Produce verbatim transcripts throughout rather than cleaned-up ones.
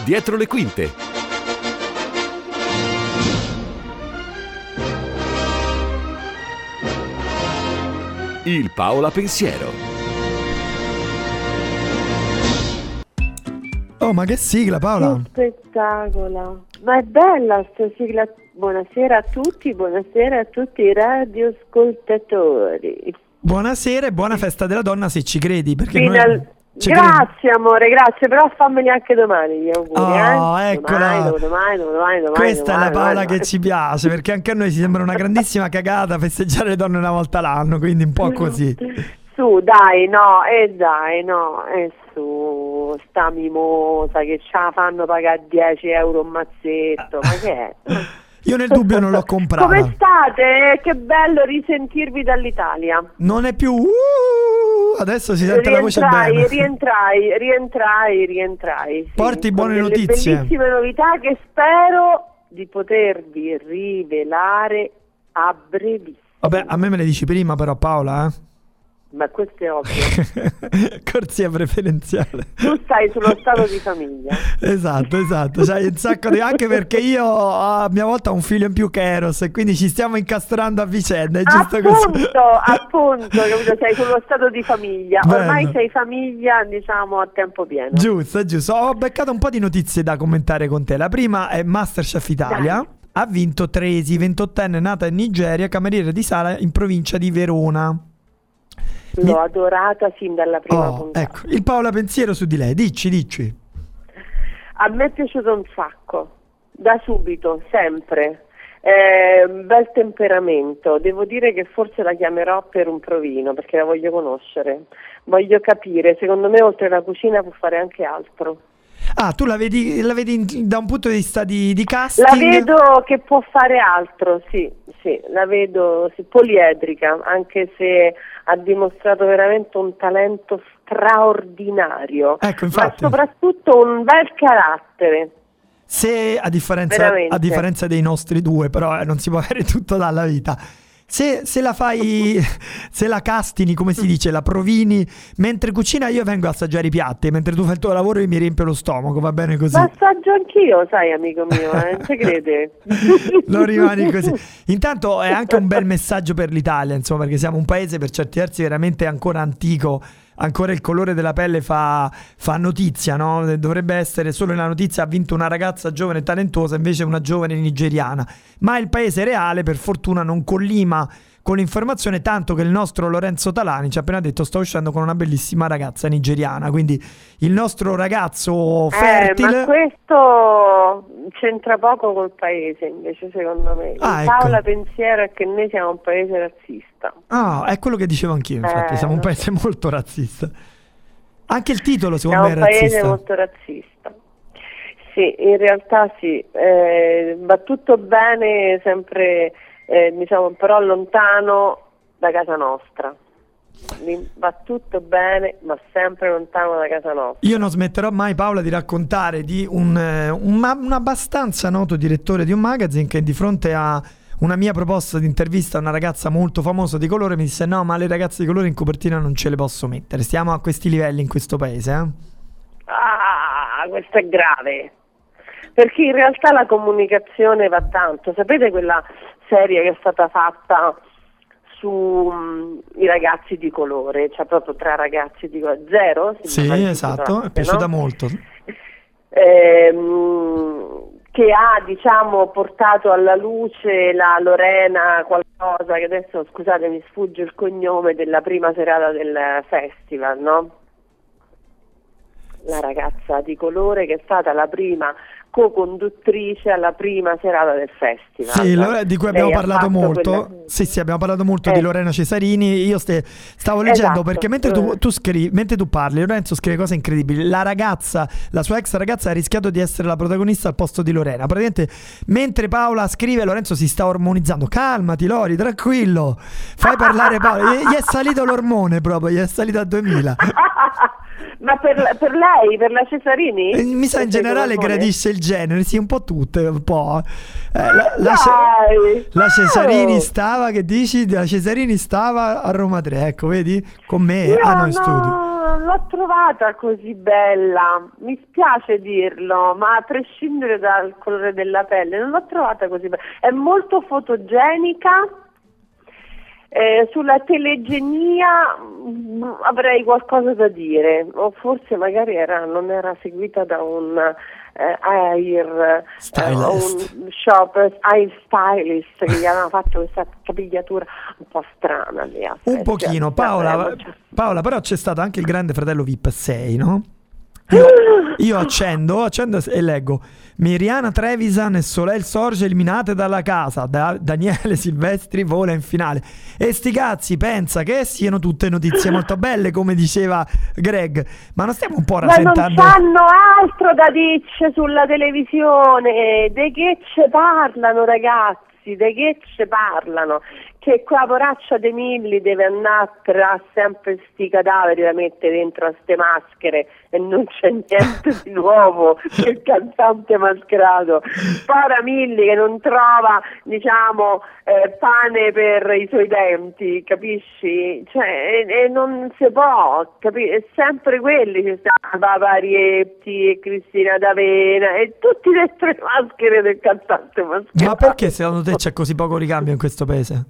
Dietro le quinte. Il Paola Pensiero. Oh, ma che sigla, Paola! Che spettacolo! Ma è bella sta sigla. Buonasera a tutti, buonasera a tutti i radioascoltatori. Buonasera e buona festa della donna, se ci credi, perché Fino noi al... ci Grazie credi. amore, grazie, però fammeli anche domani gli auguri. Oh, eh? eccola. Domani, domani, domani, domani. Questa domani, è la Paola domani, che domani. ci piace, perché anche a noi ci sembra una grandissima cagata festeggiare le donne una volta l'anno, quindi un po' così. Su, dai, no, e eh, dai, no, e eh, su, sta mimosa che ce la fanno pagare dieci euro un mazzetto, ma che è? Io nel dubbio non l'ho comprata. Come state? Che bello risentirvi dall'Italia. Non è più... Uh, adesso si sente la voce bene. Rientrai, rientrai, rientrai. Sì, porti buone con delle notizie. Bellissime novità che spero di potervi rivelare a brevissimo. Vabbè, a me me le dici prima però, Paola, eh? Ma questo è ovvio. Corsia preferenziale. Tu stai sullo stato di famiglia. Esatto, esatto. C'hai un sacco di... Anche perché io a mia volta ho un figlio in più che Eros e quindi ci stiamo incastrando a vicenda. È giusto appunto, così. appunto, capito? Sei sullo stato di famiglia. Ormai Bello. sei famiglia, diciamo, a tempo pieno. Giusto, giusto. Ho beccato un po' di notizie da commentare con te. La prima è Masterchef Italia. Dai. Ha vinto Tresi, ventottenne, nata in Nigeria, cameriera di sala in provincia di Verona. L'ho Mi- adorata sin dalla prima Oh, puntata. ecco, il Paola pensiero su di lei. Dici, dici. A me è piaciuto un sacco, da subito, sempre. Eh, bel temperamento. Devo dire che forse la chiamerò per un provino, perché la voglio conoscere. Voglio capire, secondo me oltre alla cucina può fare anche altro. Ah, tu la vedi, la vedi in- da un punto di vista di, di La casting? vedo che può fare altro, sì, sì, la vedo sì, poliedrica, anche se ha dimostrato veramente un talento straordinario, Ecco, infatti. ma soprattutto un bel carattere. Se a differenza, Veramente. a differenza dei nostri due, però eh, non si può avere tutto dalla vita. Se, se la fai, se la castini, come si dice, la provini mentre cucina, io vengo a assaggiare i piatti, mentre tu fai il tuo lavoro io mi riempio lo stomaco, va bene così. Ma assaggio anch'io, sai amico mio, eh, non ci crede. Non rimani così. Intanto è anche un bel messaggio per l'Italia, insomma, perché siamo un paese per certi versi veramente ancora antico. Ancora il colore della pelle fa, fa notizia, no? Dovrebbe essere solo la notizia: ha vinto una ragazza giovane e talentuosa, invece una giovane nigeriana. Ma il paese reale per fortuna non collima con l'informazione, tanto che il nostro Lorenzo Talani ci ha appena detto sta uscendo con una bellissima ragazza nigeriana. Quindi il nostro ragazzo fertile... Eh, ma questo c'entra poco col paese, invece, secondo me. Ah, Il ecco. Paola pensiero è che noi siamo un paese razzista. Ah, è quello che dicevo anch'io, infatti, Eh, siamo un lo paese molto razzista. Anche il titolo secondo Siamo me un è paese razzista. molto razzista. Sì, in realtà sì, eh, va tutto bene, sempre, eh, diciamo, però lontano da casa nostra. Lì va tutto bene, ma sempre lontano da casa nostra. Io non smetterò mai, Paola, di raccontare di un, eh, un, ma- un abbastanza noto direttore di un magazine che di fronte a una mia proposta di intervista a una ragazza molto famosa di colore mi disse: no, ma le ragazze di colore in copertina non ce le posso mettere, stiamo a questi livelli in questo paese, eh? Ah, questo è grave. Perché in realtà la comunicazione va tanto. Sapete quella serie che è stata fatta sui ragazzi di colore, cioè proprio tre ragazzi di colore, zero? Si Sì, chiama, esatto, si è piaciuta no? molto. Ehm, che ha, diciamo, portato alla luce la Lorena qualcosa, che adesso, scusate, mi sfugge il cognome, della prima serata del festival, no? La ragazza di colore che è stata la prima co-conduttrice alla prima serata del festival. Sì, Lore- di cui abbiamo Lei ha parlato fatto molto. quella- Sì, sì, abbiamo parlato molto Eh. di Lorena Cesarini. Io ste- stavo leggendo Esatto. perché mentre tu, Eh. tu scrivi, mentre tu parli, Lorenzo scrive cose incredibili. La ragazza, la sua ex ragazza, ha rischiato di essere la protagonista al posto di Lorena. Praticamente, mentre Paola scrive, Lorenzo si sta ormonizzando. Calmati, Lori, tranquillo. Fai parlare Paola. Gli, gli è salito l'ormone proprio, gli è salito a duemila. Ma per, per lei, per la Cesarini? E mi sa in Sei generale colore? gradisce il genere, sì, un po' tutte, un po'. Eh, la, la, Ce- Dai! la Cesarini Oh! stava, che dici? La Cesarini stava a Roma tre, ecco, vedi? Con me, No, ah no, in no, studio. non l'ho trovata così bella, mi spiace dirlo, ma a prescindere dal colore della pelle, non l'ho trovata così bella. È molto fotogenica, eh, sulla telegenia mh, avrei qualcosa da dire, o forse magari era, non era seguita da un eh, hair stylist. Eh, un shop hair stylist che gli aveva fatto questa capigliatura un po' strana lì, un pochino. Paola, Paola, però c'è stato anche il Grande Fratello V I P sei, no? Io, io accendo, accendo e leggo: Miriana Trevisan e Soleil Sorge eliminate dalla casa, da- Daniele Silvestri vola in finale. E sti cazzi, pensa che siano tutte notizie molto belle, come diceva Greg, ma non stiamo un po' rasentando? Ma non fanno altro da dirci sulla televisione, di che ce parlano, ragazzi, di che ce parlano? Che quella poraccia De Milli deve andare tra sempre sti cadaveri da mettere dentro a ste maschere e non c'è niente di nuovo che il cantante mascherato. Povera Milli che non trova, diciamo, eh, pane per i suoi denti, capisci? Cioè, e, e non si può, capi- è sempre quelli che stanno, Paparietti e Cristina D'Avena e tutti dentro le maschere del cantante mascherato. Ma perché secondo te c'è così poco ricambio in questo paese?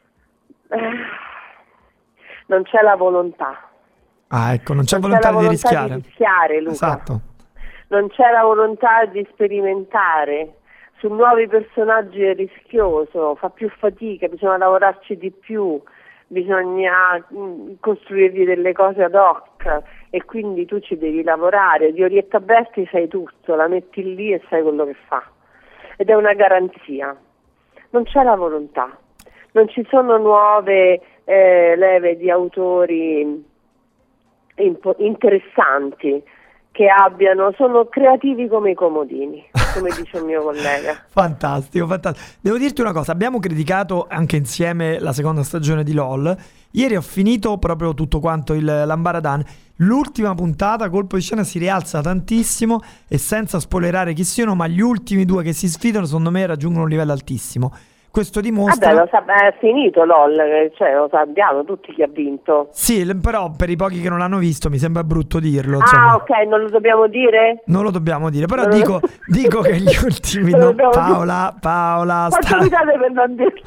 Non c'è la volontà. Ah, ecco, non c'è non volontà, c'è la di volontà rischiare. di rischiare, Luca. Esatto. Non c'è la volontà di sperimentare. Su nuovi personaggi è rischioso, fa più fatica, bisogna lavorarci di più, bisogna mh, costruirgli delle cose ad hoc e quindi tu ci devi lavorare. Di Orietta Berti sai tutto, la metti lì e sai quello che fa. Ed è una garanzia. Non c'è la volontà. Non ci sono nuove eh, leve di autori impo- interessanti che abbiano, sono creativi come i comodini, come dice il mio collega. Fantastico, fantastico. Devo dirti una cosa, abbiamo criticato anche insieme la seconda stagione di LOL. Ieri ho finito proprio tutto quanto il l'Ambaradan. L'ultima puntata, colpo di scena, si rialza tantissimo e senza spoilerare chi siano, ma gli ultimi due che si sfidano secondo me raggiungono un livello altissimo. Questo dimostra... Vabbè, lo sa- è finito LOL, cioè lo sappiamo tutti chi ha vinto. Sì, l- però per i pochi che non l'hanno visto mi sembra brutto dirlo. Insomma. Ah, ok, non lo dobbiamo dire? Non lo dobbiamo dire, però Non dico, lo- dico che gli ultimi... Non no, lo dobbiamo Paola, Paola, Quanto sta... mi date per non dirlo?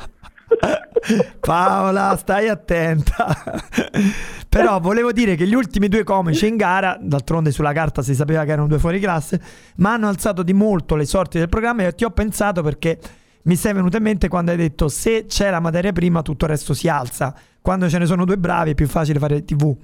Paola, stai attenta. Però volevo dire che gli ultimi due comici in gara, d'altronde sulla carta si sapeva che erano due fuori classe, ma hanno alzato di molto le sorti del programma e ti ho pensato perché mi sei venuto in mente quando hai detto se c'è la materia prima tutto il resto si alza. Quando ce ne sono due bravi è più facile fare tivù.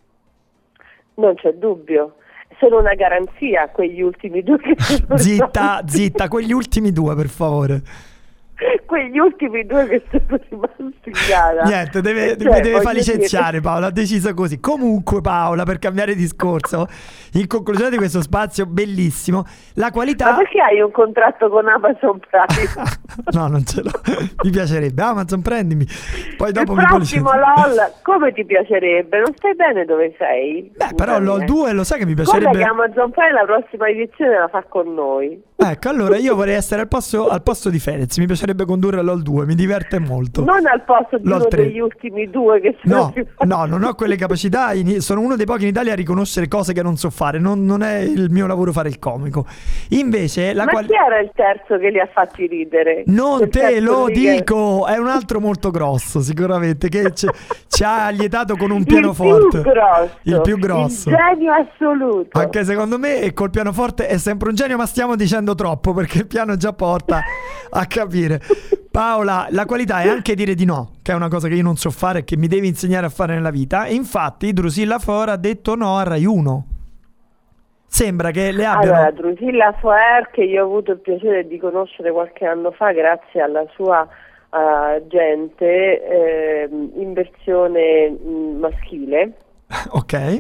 Non c'è dubbio. Sono una garanzia quegli ultimi due che sono Zitta, zitta, quegli ultimi due per favore. quegli ultimi due che sono rimasti in gara. Niente, deve, Cioè, deve, deve far voglio licenziare dire- Paola, ha deciso così. Comunque Paola, per cambiare discorso, in conclusione di questo spazio bellissimo, la qualità... Ma perché hai un contratto con Amazon Prime? No, non ce l'ho. Mi piacerebbe. Amazon, prendimi. Poi dopo Il mi puoi prossimo licenziare. LOL, come ti piacerebbe? Non stai bene dove sei? Beh, però Scusami, LOL eh. due lo sai che mi Guarda piacerebbe. che Amazon Prime la prossima edizione la fa con noi. Ecco, allora io vorrei essere al posto, al posto di Fedez. Mi piacerebbe condurre LOL due, mi diverte molto. Non al posto di LOL uno tre. degli ultimi due che sono No, più no, non ho quelle capacità. in- Sono uno dei pochi in Italia a riconoscere cose che non so fare. Non, non è il mio lavoro fare il comico. Invece, la Ma quali- chi era il terzo che li ha fatti ridere? Non Quel te terzo lo lì che- dico, è un altro molto grosso, sicuramente. Che ci, ci ha lietato con un Il pianoforte. più grosso. Il più grosso. Il genio assoluto. Anche secondo me, e col pianoforte è sempre un genio, ma stiamo dicendo troppo perché il piano già porta a capire. Paola, la qualità è anche dire di no, che è una cosa che io non so fare e che mi devi insegnare a fare nella vita. E infatti Drusilla Fora ha detto no a Rai uno. Sembra che le abbiano... Allora, Drusilla Foer, che io ho avuto il piacere di conoscere qualche anno fa grazie alla sua uh, gente eh, in versione mh, maschile, Ok.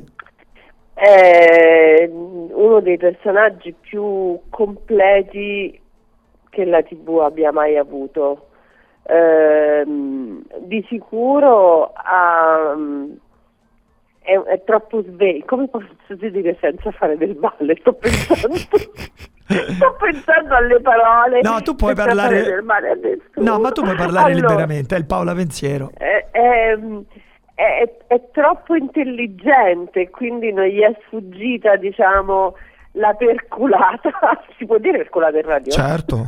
è uno dei personaggi più completi che la tivù abbia mai avuto. Ehm, di sicuro ha... È, è troppo sveglio. Come posso dire senza fare del male? Sto pensando. Sto pensando alle parole. No, tu puoi senza parlare- fare del male a nessuno. No, ma tu puoi parlare Allora, liberamente, è il Paola Pensiero. È, è, è, è troppo intelligente, quindi non gli è sfuggita, diciamo, la perculata. Si può dire perculata in radio? Certo.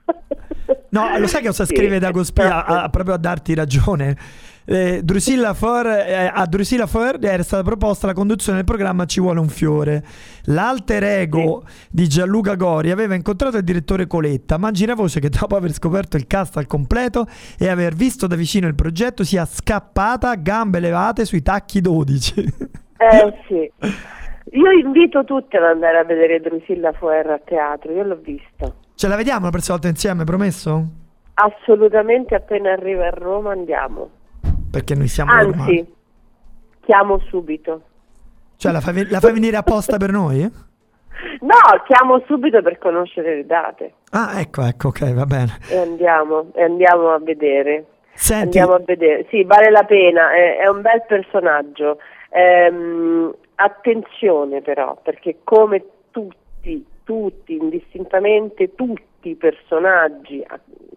No, lo sai che cosa scrive Sì, Dagospia a, a, proprio a darti ragione? Eh, Drusilla For, eh, a Drusilla For era stata proposta la conduzione del programma Ci vuole un fiore. L'alter ego sì. di Gianluca Gori aveva incontrato il direttore Coletta, ma gira voce che dopo aver scoperto il cast al completo e aver visto da vicino il progetto sia scappata a gambe levate sui tacchi dodici. Eh sì. Io invito tutti ad andare a vedere Drusilla For a teatro, io l'ho vista. Ce la vediamo la prossima volta insieme, promesso? Assolutamente, appena arriva a Roma andiamo. Perché noi siamo Anzi, romani. chiamo subito. Cioè la fai, la fai venire apposta per noi? No, chiamo subito per conoscere le date. Ah, ecco, ecco, ok, va bene. E andiamo, e andiamo a vedere. Senti, andiamo a vedere. Sì, vale la pena, è, è un bel personaggio. Ehm, attenzione però, perché come tutti, tutti, indistintamente tutti i personaggi,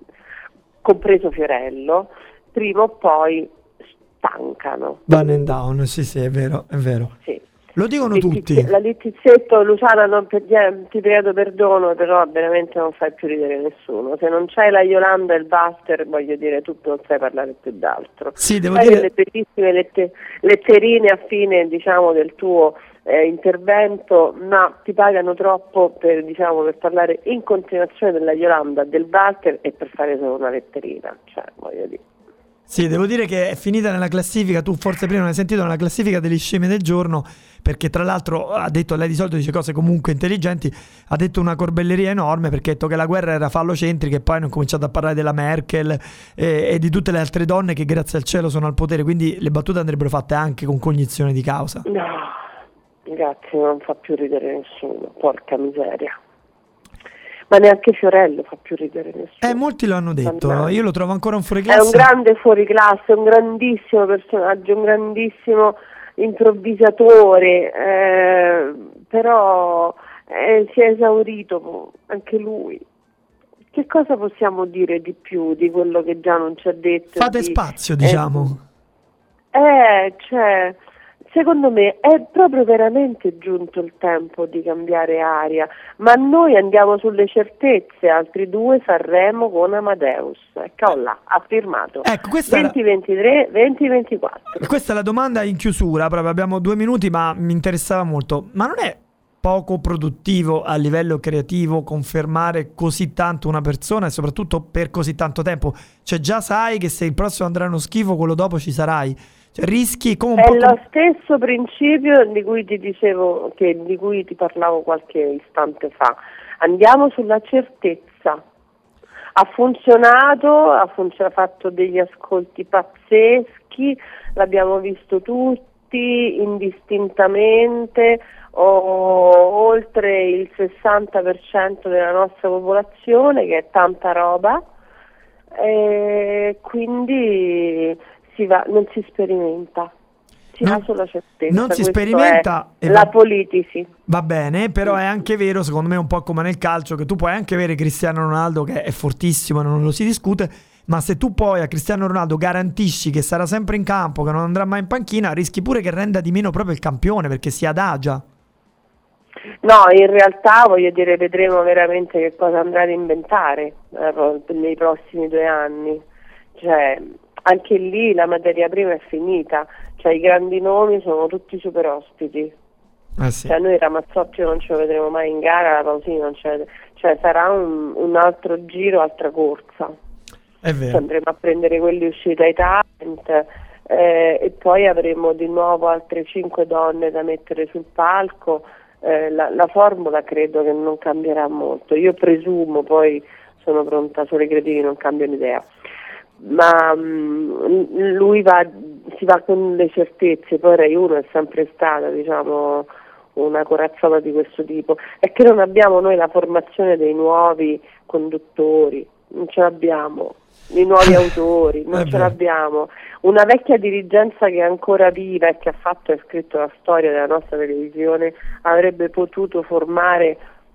compreso Fiorello, prima o poi stancano. Van and down, sì sì, è vero, è vero. Sì. Lo dicono Letizia, tutti. La Letizzetto, Luciana, non per, ti chiedo perdono, però veramente non fai più ridere nessuno. Se non c'hai la Yolanda e il Buster, voglio dire, tu non sai parlare più d'altro. Sì, devo Fai dire... delle bellissime lette, letterine a fine, diciamo, del tuo eh, intervento, ma ti pagano troppo per, diciamo, per parlare in continuazione della Yolanda, del Buster e per fare solo una letterina, cioè, voglio dire. Sì, devo dire che è finita nella classifica, tu forse prima non hai sentito, nella classifica degli scemi del giorno, perché tra l'altro ha detto, lei di solito dice cose comunque intelligenti, ha detto una corbelleria enorme perché ha detto che la guerra era fallocentrica e poi hanno cominciato a parlare della Merkel e, e di tutte le altre donne che grazie al cielo sono al potere, quindi le battute andrebbero fatte anche con cognizione di causa. No, grazie, non fa più ridere nessuno, porca miseria. Ma neanche Fiorello fa più ridere nessuno. Eh, molti lo hanno detto, no? Io lo trovo ancora un fuoriclasse. È un grande fuoriclasse, un grandissimo personaggio, un grandissimo improvvisatore, eh, però eh, si è esaurito anche lui. Che cosa possiamo dire di più di quello che già non ci ha detto? Fate di, spazio, diciamo. Eh, eh, cioè... Secondo me è proprio veramente giunto il tempo di cambiare aria, ma noi andiamo sulle certezze, altri due Sanremo con Amadeus, ecco là, ha firmato, ecco, questa duemilaventitré duemilaventiquattro. Questa è la domanda in chiusura, proprio abbiamo due minuti ma mi interessava molto, ma non è poco produttivo a livello creativo confermare così tanto una persona e soprattutto per così tanto tempo? Cioè già sai che se il prossimo andrà uno schifo, quello dopo ci sarai. Cioè, rischi come un è po' lo com- stesso principio di cui ti dicevo, che, di cui ti parlavo qualche istante fa. Andiamo sulla certezza. Ha funzionato, ha funzionato, ha fatto degli ascolti pazzeschi, l'abbiamo visto tutti indistintamente, o, oltre il sessanta per cento della nostra popolazione, che è tanta roba, e quindi si va, non si sperimenta, si non, va sulla certezza. non si Questo sperimenta è e la va, politici. va bene, però è anche vero, secondo me un po' come nel calcio, che tu puoi anche avere Cristiano Ronaldo che è fortissimo, non lo si discute, ma se tu poi a Cristiano Ronaldo garantisci che sarà sempre in campo, che non andrà mai in panchina, rischi pure che renda di meno proprio il campione, perché si adagia. No, in realtà voglio dire, vedremo veramente che cosa andrà ad inventare eh, nei prossimi due anni. Cioè, anche lì la materia prima è finita, cioè i grandi nomi sono tutti super ospiti. Eh sì. Cioè noi Ramazzotti non ce lo vedremo mai in gara, la Pausini non ce lo vedremo, cioè sarà un, un altro giro, altra corsa. È vero. Cioè, andremo a prendere quelli usciti dai talent eh, e poi avremo di nuovo altre cinque donne da mettere sul palco. Eh, la, la formula credo che non cambierà molto, io presumo, poi sono pronta, solo i cretini non cambiano idea, ma mh, lui va, si va con le certezze. Poi Rai uno è sempre stata, diciamo, una corazzatura di questo tipo, è che non abbiamo noi la formazione dei nuovi conduttori, non ce l'abbiamo, i nuovi autori, non ce l'abbiamo. Una vecchia dirigenza che è ancora viva e che ha fatto e scritto la storia della nostra televisione avrebbe potuto formare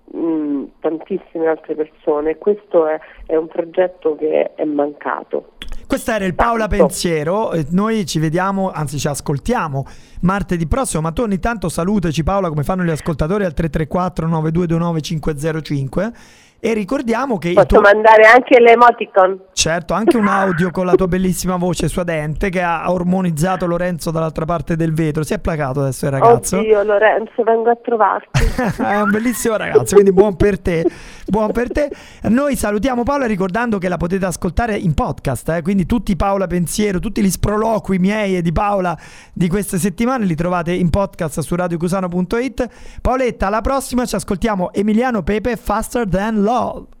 mh, tantissime altre persone. Questo è, è un progetto che è mancato. Questo era il Paola Tanto. Pensiero, e noi ci vediamo, anzi ci ascoltiamo martedì prossimo, ma tu ogni tanto salutaci Paola come fanno gli ascoltatori al tre tre quattro nove due due nove cinque zero cinque e ricordiamo che il Posso tuo... mandare anche l'emoticon? Certo, anche un audio con la tua bellissima voce suadente che ha ormonizzato Lorenzo dall'altra parte del vetro. Si è placato adesso il ragazzo. Oddio Lorenzo, vengo a trovarti. È un bellissimo ragazzo, quindi buon per te, buon per te. Noi salutiamo Paola ricordando che la potete ascoltare in podcast, eh? Quindi tutti Paola Pensiero, tutti gli sproloqui miei e di Paola di queste settimane li trovate in podcast su radio cusano punto it. Paoletta, alla prossima, ci ascoltiamo Emiliano Pepe, Faster Than Love.